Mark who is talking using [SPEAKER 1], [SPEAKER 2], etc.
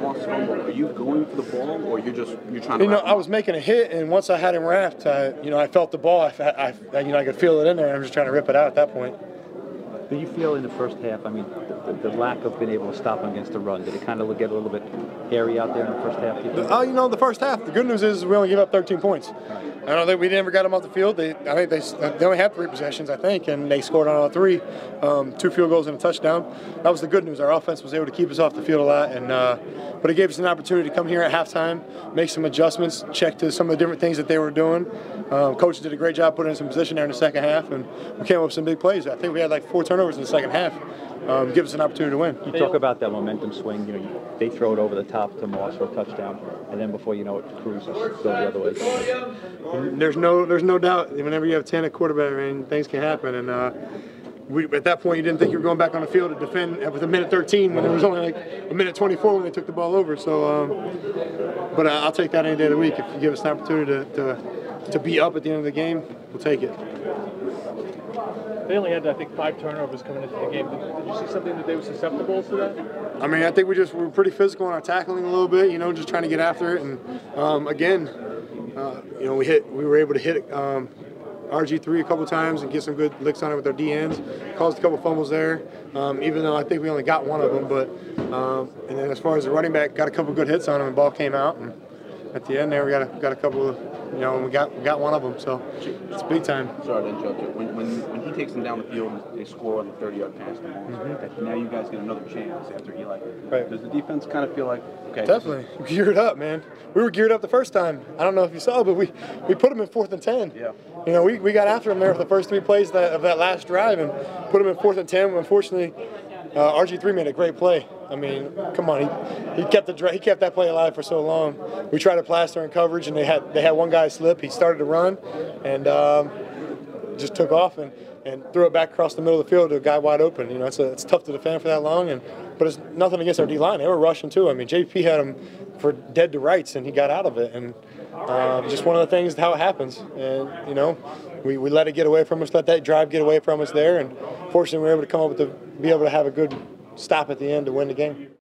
[SPEAKER 1] Moss fumble, are you going for the ball, or you're trying to?
[SPEAKER 2] I was making a hit, and once I had him wrapped, I felt the ball. I could feel it in there. I'm just trying to rip it out at that point.
[SPEAKER 3] Did you feel in the first half, I mean, the lack of being able to stop him against the run, did it kind of get a little bit hairy out there in the first half?
[SPEAKER 2] The first half, the good news is we only gave up 13 points.
[SPEAKER 3] Right.
[SPEAKER 2] I don't think we never got them off the field. I think they only had 3 possessions, I think, and they scored on all 3, 2 field goals and a touchdown. That was the good news. Our offense was able to keep us off the field a lot, and but it gave us an opportunity to come here at halftime, make some adjustments, check to some of the different things that they were doing. Coach did a great job putting us in position there in the second half, and we came up with some big plays. I think we had like 4 turnovers in the second half. Give us an opportunity to win.
[SPEAKER 3] You talk about that momentum swing. They throw it over the top to Moss for a touchdown, and then before you know it, Cruz goes the other way.
[SPEAKER 2] There's no doubt. Whenever you have 10 at quarterback, man, things can happen. And at that point, you didn't think you were going back on the field to defend with a minute 13 when there was only like a minute 24 when they took the ball over. So, but I'll take that any day of the week. If you give us an opportunity to be up at the end of the game, we'll take it.
[SPEAKER 4] They only had, I think, 5 turnovers coming into the game. Did you see something that they were susceptible to that?
[SPEAKER 2] I mean, I think we were pretty physical in our tackling a little bit, just trying to get after it. And again, we were able to hit RG3 a couple times and get some good licks on it with our DNs. Caused a couple fumbles there, even though I think we only got one of them. But and then as far as the running back, got a couple good hits on him, and the ball came out. And at the end there, we got a couple of, and we got one of them. So it's big time.
[SPEAKER 1] Sorry to interrupt you. When he takes them down the field and they score on the 30-yard pass to Moss, now you guys get another chance after Eli.
[SPEAKER 2] Right.
[SPEAKER 1] Does the defense kind of feel like, okay?
[SPEAKER 2] Definitely. Geared up, man. We were geared up the first time. I don't know if you saw, but we put them in 4th and 10.
[SPEAKER 1] Yeah.
[SPEAKER 2] We got after them there for the first 3 plays of that last drive and put them in 4th and 10. Unfortunately, RG3 made a great play. I mean, come on, he kept that play alive for so long. We tried to plaster in coverage, and they had one guy slip. He started to run, and just took off and threw it back across the middle of the field to a guy wide open. It's tough to defend for that long, but it's nothing against our D line. They were rushing too. I mean, JP had him for dead to rights, and he got out of it. And just one of the things how it happens. And we let it get away from us, let that drive get away from us there, and fortunately we were able to come up with be able to have a good stop at the end to win the game.